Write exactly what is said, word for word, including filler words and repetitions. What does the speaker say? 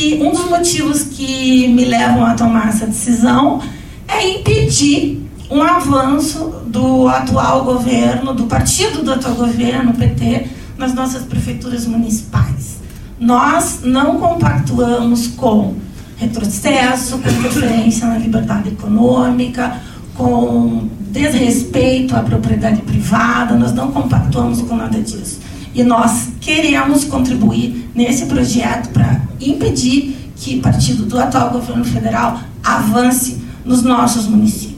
que um dos motivos que me levam a tomar essa decisão é impedir um avanço do atual governo, do partido do atual governo, o P T, nas nossas prefeituras municipais. Nós não compactuamos com retrocesso, com interferência na liberdade econômica, com desrespeito à propriedade privada, nós não compactuamos com nada disso. E nós queremos contribuir nesse projeto para impedir que o partido do atual governo federal avance nos nossos municípios.